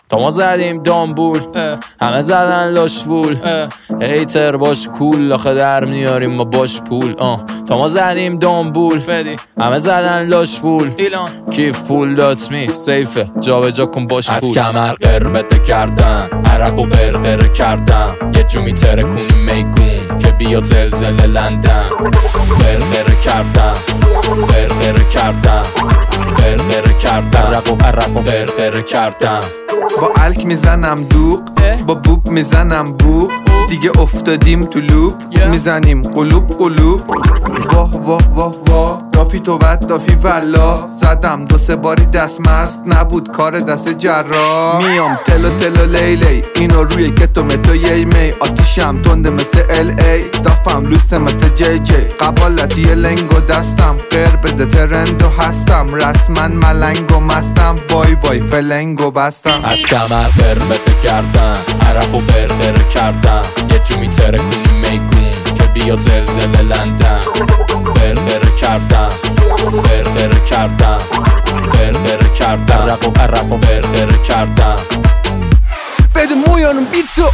تا ما زدیم دامبول همه زدن لاشوول هیتر باش کول آخه در میاریم ما باش پول تا ما زدیم دامبول همه زدن لاشوول کیف پول دات می سیفه جا به جا کن باش از پول از کمر قربته کردن عرق و برقره کردن یه جو میتره کنی میگون که بیا زلزله لندن برقره کردن برقره کردن برقره کردن عرق و برقره کردن با الک میزنم دوق با بوب میزنم بوق دیگه افتادیم تو لوپ میزنیم قلوب قلوب واه واه واه واه دافی توبت دافی والا زدم 2-3 باری دست مست نبود کار دست جراح میام تلو تلو لیلی اینو روی کتو متو یی می آتیشم تنده مثل ال ای دافم لوسه مثل جی جی قبالتی لنگو دستم غیر بده ترندو هستم رسما ملنگو مستم بای بای فلنگو بستم از کمر قربته کردن عرق و برقره کردن یه جو میتره کنی میگون که بیا زلزله لندن برقره کردن برقره کردن برقره کردن عرق و برقره کردن بده مویانم بیتو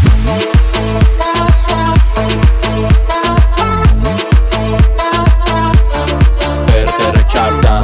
برقره کردن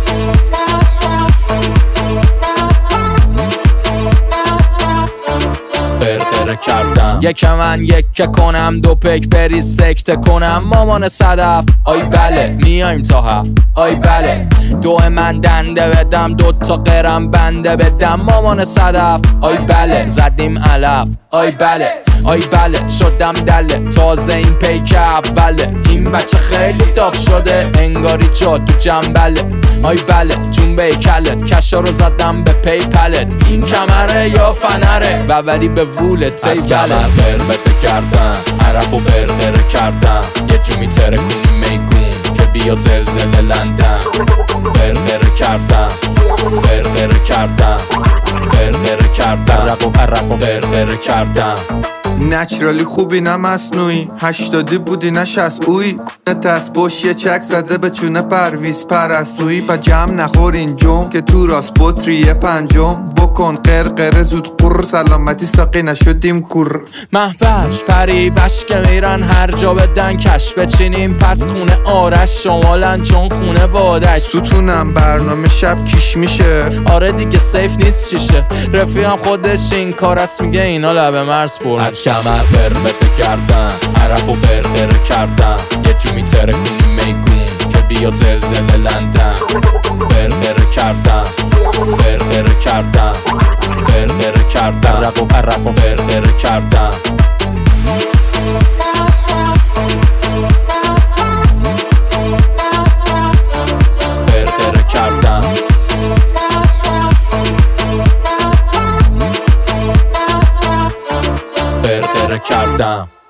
برقره کردم یک من یک کنم دو پک بری سکته کنم مامان صدف آی بله میایم تا هفت آی بله دو من دنده بدم 2 تا قرم بنده بدم مامان صدف آی بله زدیم علف آی بله آی بله شدم دله تازه این پیک اوله این بچه خیلی داغ شده انگاری جا تو جنبله آی بله جنبه کلت کشا رو زدم به پیپلت این کمره یا فنره و ولی به وولت از کمر قربته کردن عرق و برقره کردن یه جو میتره کنی میگون که بیا زلزله لندن برقره کردن برقره کردن برقره کردن عرق و برقره کردن نچرالی خوبی نه مصنوعی 80 بودی نه 60 اوی نتس پشت یه چک زده به چونه پرویز پرستویی پا جمع نخور این جم که تو راست بطری پنجم بکن قرقره زود قر سلامتی ساقی نشدیم کور محوش پری بشک میرن هر جا بدن کش بچینیم پس خونه آرش شمالن چون خونه وادش ستونم برنامه شب کیش میشه آره دیگه سیف نیست چیشه رفیقم خودش این کار است میگه اینا لبه مرز پر از کمر قربته کردن عرق و برقره کردن یه جو میتره کنی میگون که بیا زلزله لندن برقره کردن برقره کردن برقره کردن عرق و برقره کردن برقره کردن برقره کردم